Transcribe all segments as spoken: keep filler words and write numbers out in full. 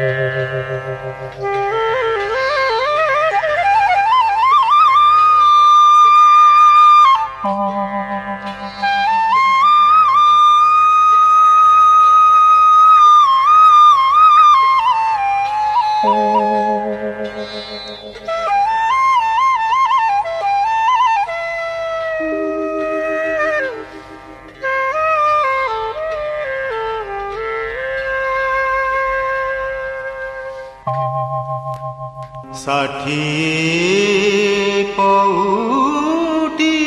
षाठिए पौटी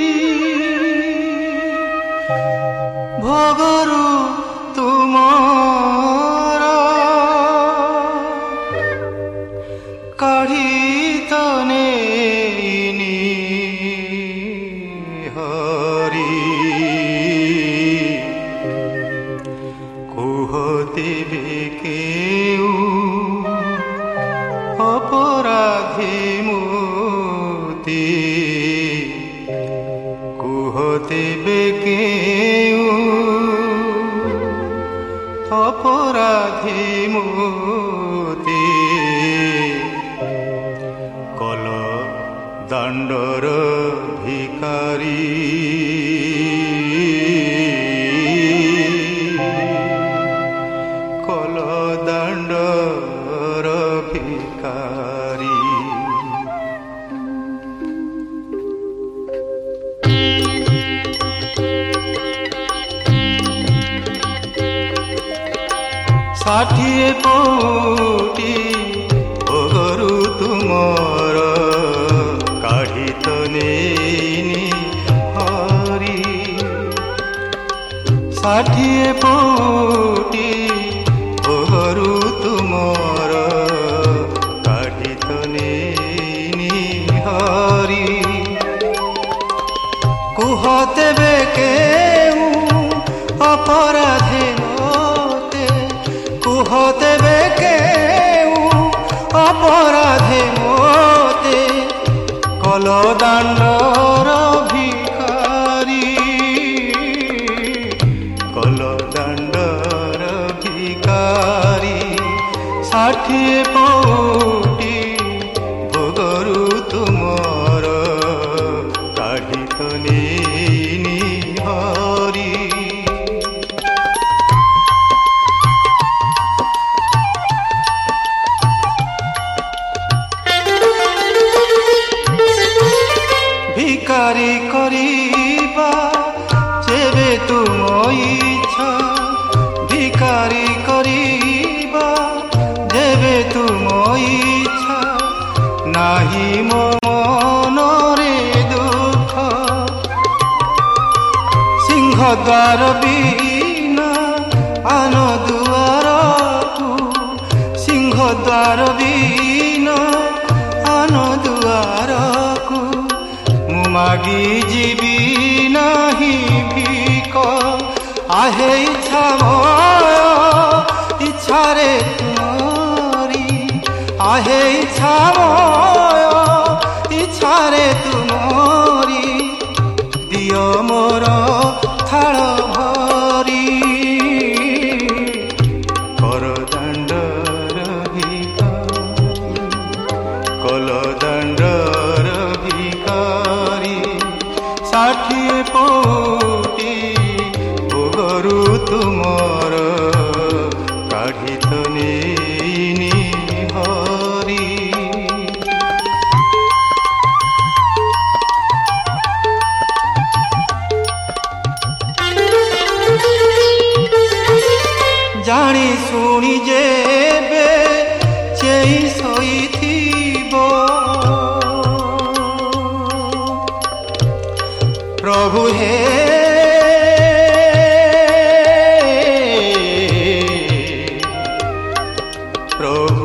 भोगरु तुमर काढ़ी तो नेइनी हरि कुहतिबे केउ अपराधी मोती कुहतिबे केउ अपराधी मोती कल दांडर भिकारी कल दांडर भिकारी षाठिए पौटी भोगरु तुमर काढ़ी तो नेइनी हरि षाठिए पौटी भोगरु तुमर काढ़ी तो नेइनी हरि कुहतेबे केउ अपराधे कुहतेबे केउ अपराधे मोते कल दांडर भिखारी कल दांडर भिखारी षाठिए पौटी भोगरु तुमर काढ़ी तो नेइनी हरि भिकारी करिबा जेबे तुम इच्छा भिकारी करिबा जेबे तुम इच्छा नाही मो मनरे दुख सिंहद्वार बिना आन दुआरकु सिंहद्वार बिना आन दुआरकु मागी जीवी नाही भिक आहे इच्छा मोर इच्छा रे तुमरी आहे इच्छा मोर इच्छा रे तुमरी दियो मोर थाल भरी कर दांडर भिखारी कल दांडर भिखारी षाठिए पौटी भोगरु तुमर काढ़ी तो नेइनी हरि जानी सुनी जेबे चेई सोईथिबो प्रभु हे प्रभु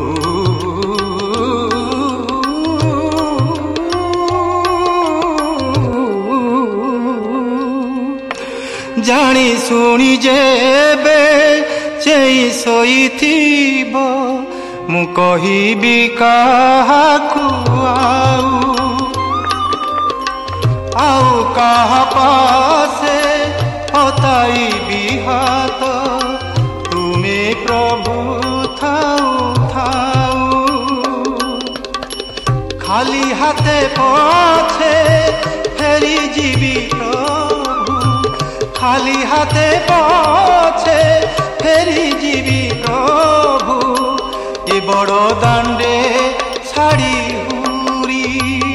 जानी सुनी जेबे चेई सोईथिबो मु कहिबी काहाकु आउ आउ कहा पासे हताई भी हाथ तुम्हें प्रभु थाऊ খালি হাতে পছে ফেরি যাবি প্রভু, খালি হাতে পছে ফেরি যাবি প্রভু, এ বড় দাণ্ডে ছাড়ি হুরি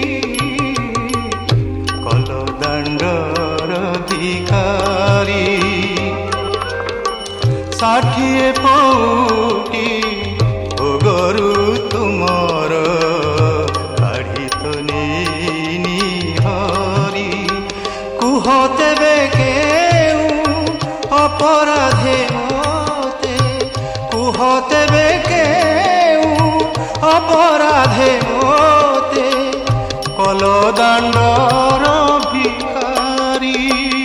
কল দাণ্ডর ভিখারি। ষাঠিয়ে পৌটি ভোগରୁ ତୁମର କାଢ଼ି ତ ନେଇନି ହରି, କୁହ ତେବେ କେଉଁ ଅପରାଧେ ମୋତେ, କୁହ ତେବେ କେଉଁ ଅପରାଧେ ମୋତେ, କଲ ଦାଣ୍ଡର ଭିଖାରୀ,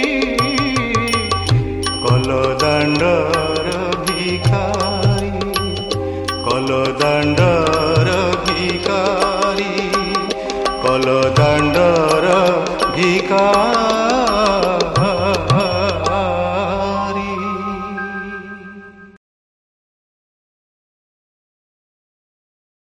କଲ ଦାଣ୍ଡର ଭିଖାରୀ, କଲ ଦାଣ୍ଡର ଭିଖାରୀ, କଲ ଦାଣ୍ଡର ଭିଖାରୀ।